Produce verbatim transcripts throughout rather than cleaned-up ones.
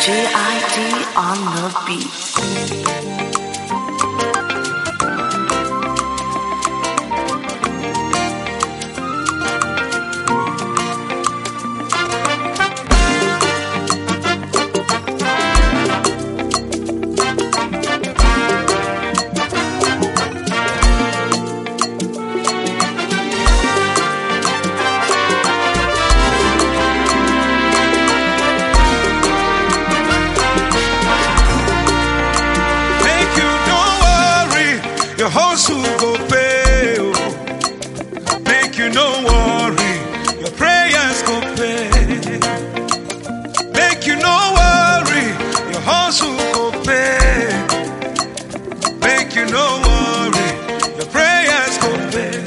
J I D on the beat. Your hustle go pay, oh. Make you no worry, your prayers go pay. Make you no worry, your hustle go pay. Make you no worry, your prayers go pay.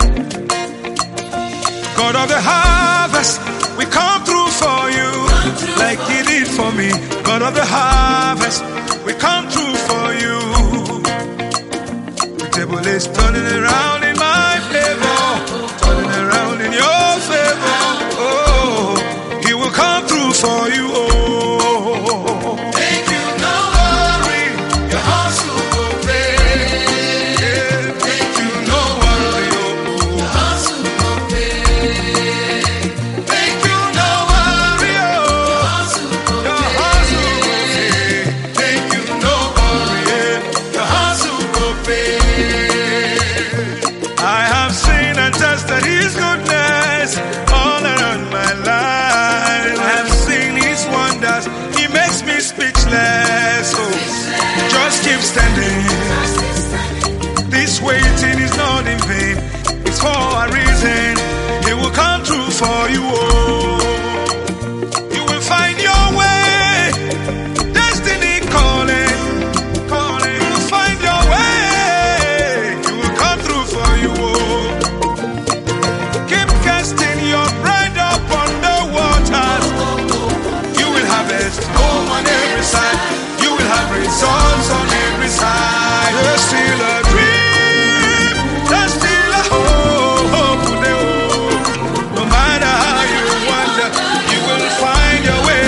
God of the harvest, we come through for you, like you did for me. God of the harvest, we come through for you. Table is turning around in my favor, turning around in your favor. Oh, he will come through for you. Oh, make you no worry, your hustle will pay. Yeah, make you no worry, oh, your hustle will pay. Make you no worry, oh, your hustle will pay. Make you no worry, yeah, your hustle will pay. That his goodness all around my life. I have seen his wonders, he makes me speechless. Oh, just keep standing. This waiting is not in vain, it's for a reason. He will come through for you. Oh, you will find your way, destiny calling, calling. You will find your way, he will come through for you. Oh, your bread upon the waters, you will harvest home on every side. You will have results on every side. There's still a dream, there's still a hope. No matter how you wander, you will find your way.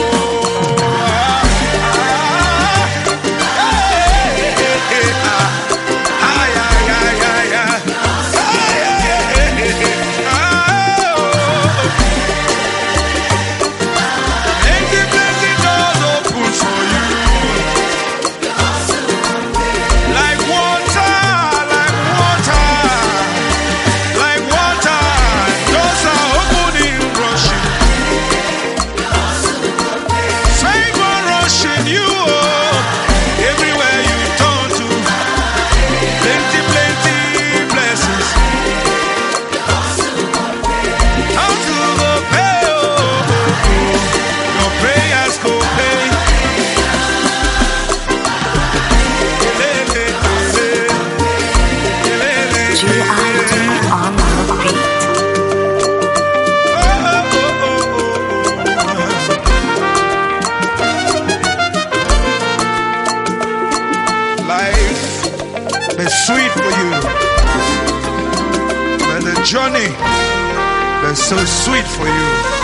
It's sweet for you, but the journey is so sweet for you.